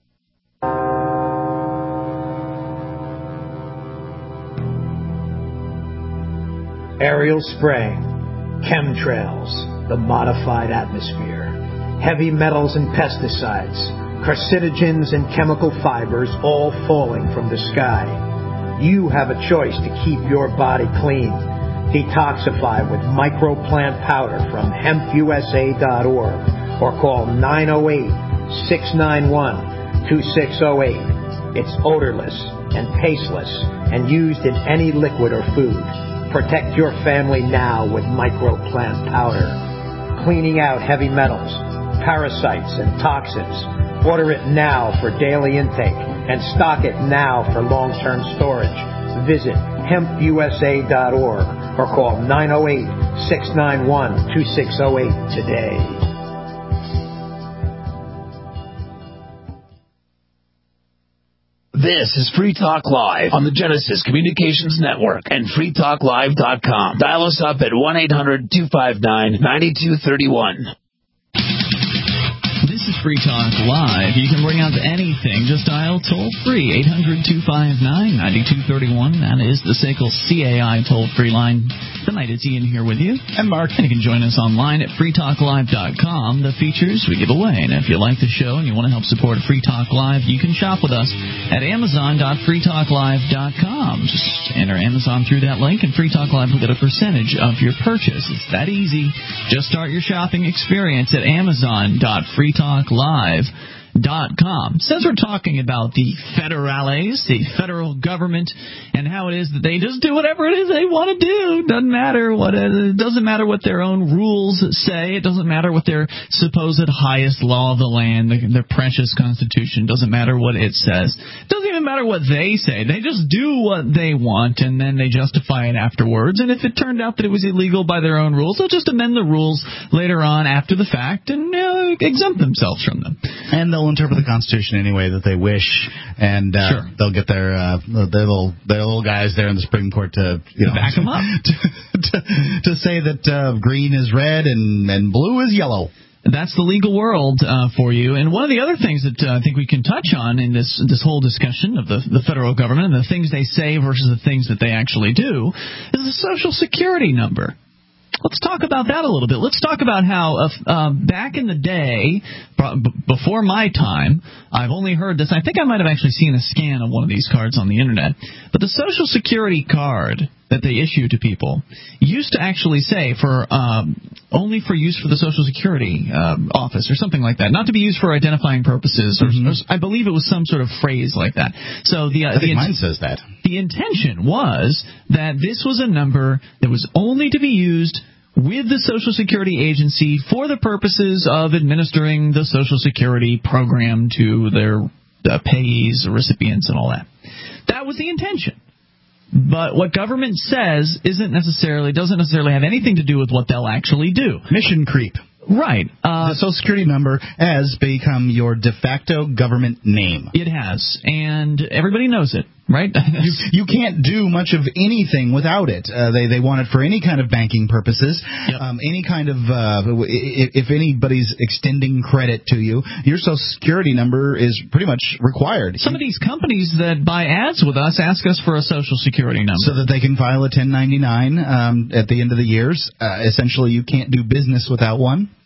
Aerial spraying, chemtrails, the modified atmosphere, heavy metals and pesticides, carcinogens and chemical fibers all falling from the sky. You have a choice to keep your body clean. Detoxify with microplant powder from hemp U S A dot org or call nine oh eight, six nine one, two six oh eight. It's odorless and tasteless and used in any liquid or food. Protect your family now with microplant powder. Cleaning out heavy metals, parasites, and toxins. Order it now for daily intake and stock it now for long-term storage. Visit hemp U S A dot org or call nine oh eight, six nine one, two six oh eight today. This is Free Talk Live on the Genesis Communications Network and free talk live dot com. Dial us up at one eight hundred, two five nine, nine two three one. This is Free Talk Live. You can bring up anything. Just dial toll-free, eight hundred, two five nine, nine two three one. That is the S A C L C A I toll-free line. Tonight it's Ian here with you. And Mark. And you can join us online at free talk live dot com. The features we give away. And if you like the show and you want to help support Free Talk Live, you can shop with us at amazon dot free talk live dot com. Just enter Amazon through that link, and Free Talk Live will get a percentage of your purchase. It's that easy. Just start your shopping experience at amazon dot free talk live dot com. Since we're talking about the federales, the federal government, and how it is that they just do whatever it is they want to do. Doesn't matter what it, it doesn't matter what their own rules say. It doesn't matter what their supposed highest law of the land, their precious Constitution, doesn't matter what it says. It doesn't even matter what they say. They just do what they want, and then they justify it afterwards. And if it turned out that it was illegal by their own rules, they'll just amend the rules later on after the fact and uh, exempt themselves from them. And they'll interpret the Constitution any way that they wish, and uh, sure. they'll get their uh, their little their little guys there in the Supreme Court to you know back them up to, to, to say that uh, green is red and, and blue is yellow. That's the legal world uh, for you. And one of the other things that uh, I think we can touch on in this this whole discussion of the, the federal government and the things they say versus the things that they actually do is the Social Security number. Let's talk about that a little bit. Let's talk about how uh, uh, back in the day, b- before my time, I've only heard this. I think I might have actually seen a scan of one of these cards on the Internet. But the Social Security card that they issue to people used to actually say for um, only for use for the Social Security uh, office or something like that, not to be used for identifying purposes. Or, mm-hmm. or I believe it was some sort of phrase like that. So the uh, I think the mine says that. The intention was that this was a number that was only to be used with the Social Security agency for the purposes of administering the Social Security program to their uh, payees, recipients, and all that. That was the intention. But what government says isn't necessarily doesn't necessarily have anything to do with what they'll actually do. Mission creep. Right. Uh, the Social Security number has become your de facto government name. It has, and everybody knows it, right? you, you can't do much of anything without it. Uh, they they want it for any kind of banking purposes, yep. um, any kind of uh, if, if anybody's extending credit to you, your Social Security number is pretty much required. Some of these companies that buy ads with us ask us for a Social Security number so that they can file a ten ninety-nine um, at the end of the years. Uh, essentially, you can't do business without one.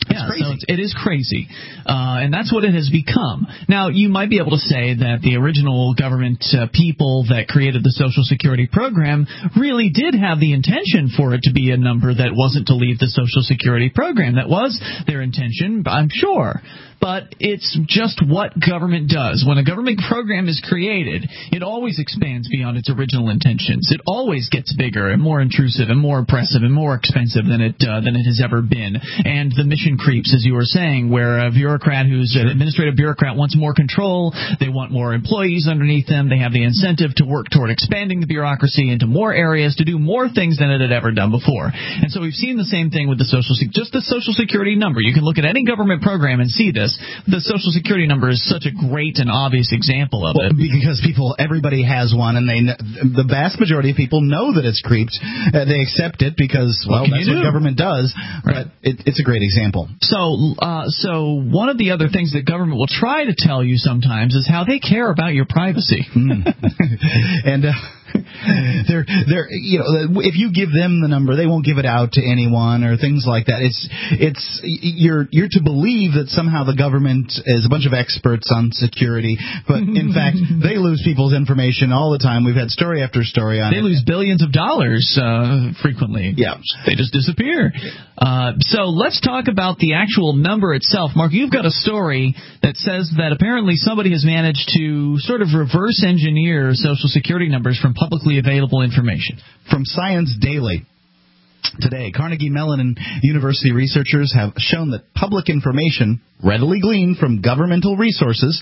Yeah, so it's, it is crazy, uh, and that's what it has become. Now, you might be able to say that the original government uh, people that created the Social Security program really did have the intention for it to be a number that wasn't to leave the Social Security program. That was their intention, I'm sure. But it's just what government does. When a government program is created, it always expands beyond its original intentions. It always gets bigger and more intrusive and more oppressive and more expensive than it uh, than it has ever been. And the mission creeps, as you were saying, where a bureaucrat who's an administrative bureaucrat wants more control, they want more employees underneath them, they have the incentive to work toward expanding the bureaucracy into more areas, to do more things than it had ever done before. And so we've seen the same thing with the social, just the Social Security number. You can look at any government program and see this. The Social Security number is such a great and obvious example of well, it. Because people, everybody has one, and they, the vast majority of people know that it's creeped. Uh, they accept it because, well, that's what government does. Right. But it, it's a great example. So, uh, so one of the other things that government will try to tell you sometimes is how they care about your privacy. Mm. and. Uh, They're, they're, you know, if you give them the number, they won't give it out to anyone or things like that. It's, it's, you're, you're to believe that somehow the government is a bunch of experts on security, but in fact, they lose people's information all the time. We've had story after story on they it. They lose billions of dollars uh, frequently. Yeah, they just disappear. Uh, so let's talk about the actual number itself. Mark, you've got a story that says that apparently somebody has managed to sort of reverse engineer Social Security numbers from publicly available information. From Science Daily. Today, Carnegie Mellon University researchers have shown that public information readily gleaned from governmental resources,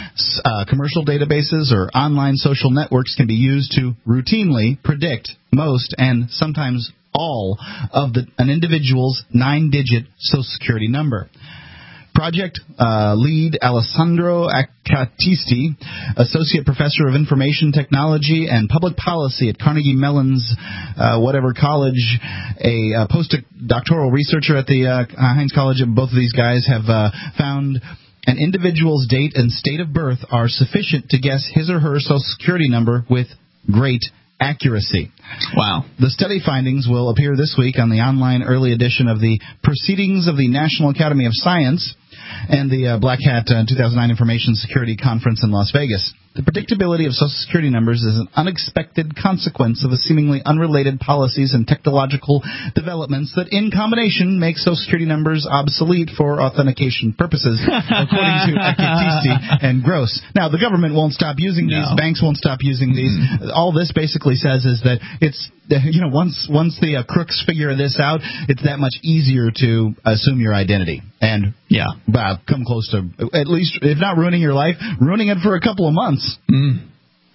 uh, commercial databases, or online social networks can be used to routinely predict most and sometimes all of the, an individual's nine-digit Social Security number. Project uh, lead Alessandro Accatisti, Associate Professor of Information Technology and Public Policy at Carnegie Mellon's uh, whatever college, a uh, postdoctoral researcher at the uh, Heinz College. Both of these guys have uh, found an individual's date and state of birth are sufficient to guess his or her Social Security number with great accuracy. Wow. The study findings will appear this week on the online early edition of the Proceedings of the National Academy of Science and the uh, Black Hat uh, two thousand nine Information Security Conference in Las Vegas. The predictability of Social Security numbers is an unexpected consequence of the seemingly unrelated policies and technological developments that, in combination, make Social Security numbers obsolete for authentication purposes, according to Accatisti and Gross. Now, the government won't stop using these. No. Banks won't stop using these. Mm-hmm. All this basically says is that it's, you know, once once the uh, crooks figure this out, it's that much easier to assume your identity. And, yeah, uh, come close to, at least, if not ruining your life, ruining it for a couple of months. Mm.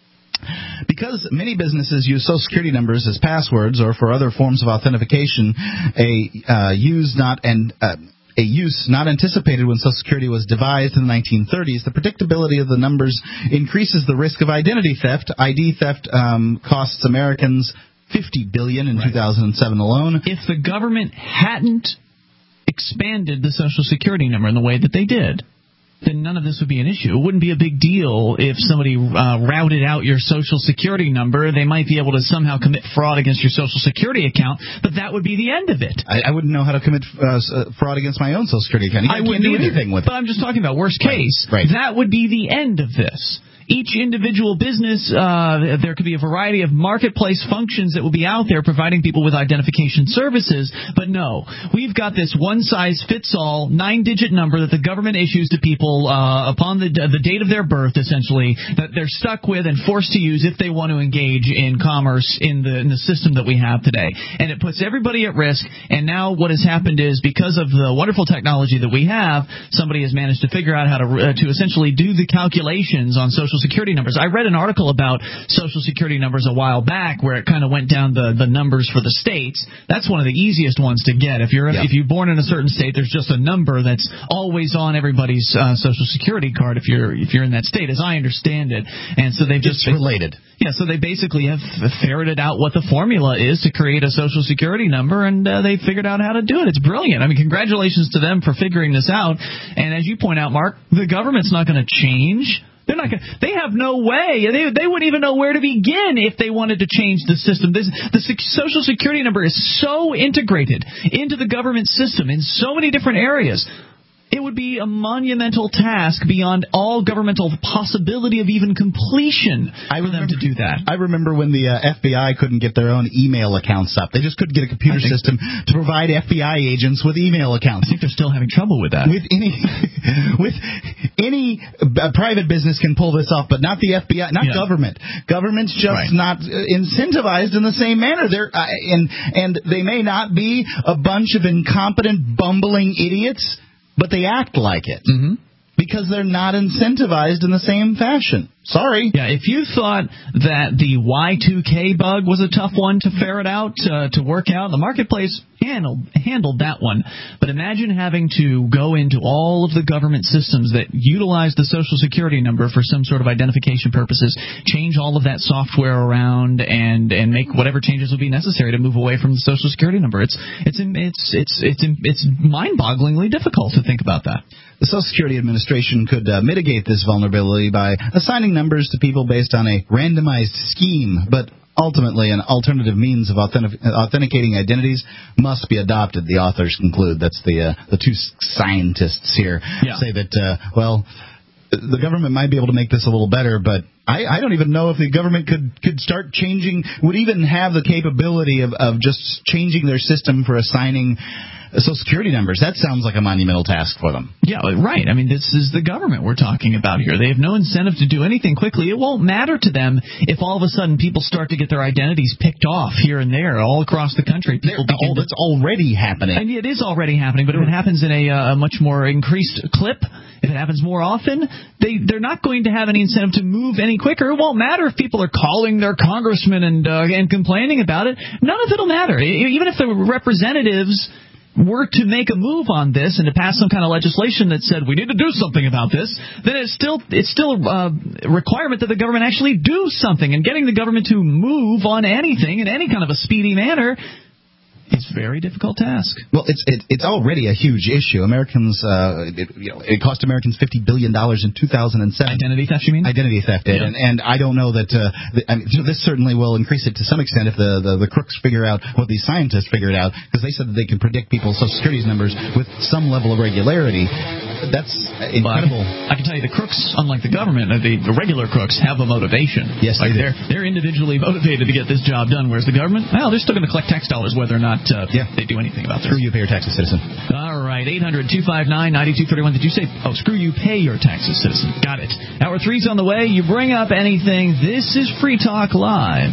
Because many businesses use Social Security numbers as passwords or for other forms of authentication, a uh, use not and uh, a use not anticipated when Social Security was devised in the nineteen thirties, the predictability of the numbers increases the risk of identity theft. I D theft um, costs Americans fifty billion dollars in right. two thousand seven alone. If the government hadn't expanded the Social Security number in the way that they did, then none of this would be an issue. It wouldn't be a big deal if somebody uh, routed out your Social Security number. They might be able to somehow commit fraud against your Social Security account, but that would be the end of it. I, I wouldn't know how to commit uh, fraud against my own Social Security account. I wouldn't do anything with it. But I'm just talking about worst case. Right. Right. That would be the end of this. Each individual business, uh, there could be a variety of marketplace functions that will be out there providing people with identification services. But no, we've got this one-size-fits-all nine-digit number that the government issues to people uh, upon the, the date of their birth, essentially, that they're stuck with and forced to use if they want to engage in commerce in the, in the system that we have today. And it puts everybody at risk. And now what has happened is, because of the wonderful technology that we have, somebody has managed to figure out how to, uh, to essentially do the calculations on social Security numbers. I read an article about Social Security numbers a while back where it kind of went down the, the numbers for the states. That's one of the easiest ones to get. If you're yeah. if you're born in a certain state, there's just a number that's always on everybody's uh, Social Security card if you're if you're in that state, as I understand it. And so they've just it's related. Yeah, so they basically have ferreted out what the formula is to create a Social Security number, and uh, they figured out how to do it. It's brilliant. I mean, congratulations to them for figuring this out. And as you point out, Mark, the government's not going to change They're not gonna, they have no way. They, they wouldn't even know where to begin if they wanted to change the system. This, the Social Security number is so integrated into the government system in so many different areas. It would be a monumental task beyond all governmental possibility of even completion for I remember, them to do that. I remember when the uh, F B I couldn't get their own email accounts up. They just couldn't get a computer system to provide F B I agents with email accounts. I think they're still having trouble with that. With any, with any uh, private business can pull this off, but not the F B I, not yeah. government. Government's just right. not incentivized in the same manner. They're uh, and and they may not be a bunch of incompetent, bumbling idiots, but they act like it mm-hmm. because they're not incentivized in the same fashion. Sorry. Yeah, if you thought that the Y two K bug was a tough one to ferret out, uh, to work out, the marketplace handled handled that one. But imagine having to go into all of the government systems that utilize the Social Security number for some sort of identification purposes, change all of that software around, and and make whatever changes would be necessary to move away from the Social Security number. It's it's it's it's it's it's mind-bogglingly difficult to think about that. The Social Security Administration could uh, mitigate this vulnerability by assigning numbers to people based on a randomized scheme, but ultimately an alternative means of authentic- authenticating identities must be adopted, the authors conclude. That's the uh, the two scientists here yeah. say that, uh, well, the government might be able to make this a little better, but I, I don't even know if the government could, could start changing, would even have the capability of, of just changing their system for assigning Social Security numbers. That sounds like a monumental task for them. Yeah, right. I mean, this is the government we're talking about here. They have no incentive to do anything quickly. It won't matter to them if all of a sudden people start to get their identities picked off here and there all across the country. People all, that's already happening. And it is already happening, but if it happens in a, uh, a much more increased clip, if it happens more often, they, they're not going to have any incentive to move any quicker. It won't matter if people are calling their congressmen and, uh, and complaining about it. None of it will matter. Even if the representatives were to make a move on this and to pass some kind of legislation that said we need to do something about this, then it's still it's still a requirement that the government actually do something. And getting the government to move on anything in any kind of a speedy manner is a very difficult task. Well, it's it, it's already a huge issue. Americans, uh, it, you know, it cost Americans fifty billion dollars in two thousand seven. Identity theft, you mean? Identity theft, yeah. and and I don't know that. Uh, the, I mean, this certainly will increase it to some extent if the, the, the crooks figure out what these scientists figured out, because they said that they can predict people's Social Security numbers with some level of regularity. That's incredible. Well, I, can, I can tell you the crooks, unlike the government, the, the regular crooks have a motivation. Yes, like they they're they're individually motivated to get this job done, whereas the government, well, they're still going to collect tax dollars whether or not uh, yeah. they do anything about this. Screw you, pay your taxes, citizen. All right, eight hundred two five nine nine two three one. Did you say, oh, screw you, pay your taxes, citizen. Got it. Hour three's on the way. You bring up anything. This is Free Talk Live.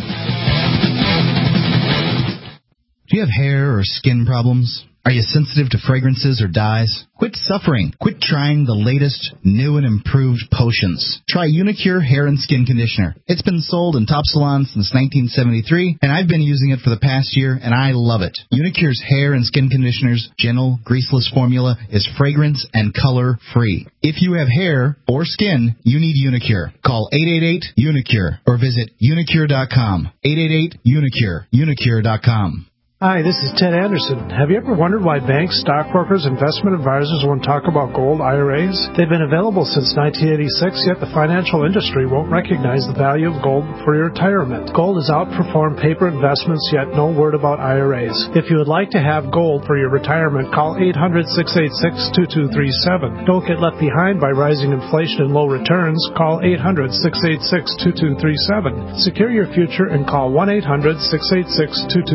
Do you have hair or skin problems? Are you sensitive to fragrances or dyes? Quit suffering. Quit trying the latest, new and improved potions. Try Unicure Hair and Skin Conditioner. It's been sold in top salons since nineteen seventy-three, and I've been using it for the past year, and I love it. Unicure's Hair and Skin Conditioner's gentle, greaseless formula is fragrance and color free. If you have hair or skin, you need Unicure. Call eight eight eight Unicure or visit unicure dot com. eight eight eight Unicure. unicure dot com. Hi, this is Ted Anderson. Have you ever wondered why banks, stockbrokers, investment advisors won't talk about gold I R As? They've been available since nineteen eighty-six, yet the financial industry won't recognize the value of gold for your retirement. Gold has outperformed paper investments, yet no word about I R As. If you would like to have gold for your retirement, call eight hundred, six eight six, two two three seven. Don't get left behind by rising inflation and low returns. Call eight hundred, six eight six, two two three seven. Secure your future and call one eight hundred, six eight six, two two three seven.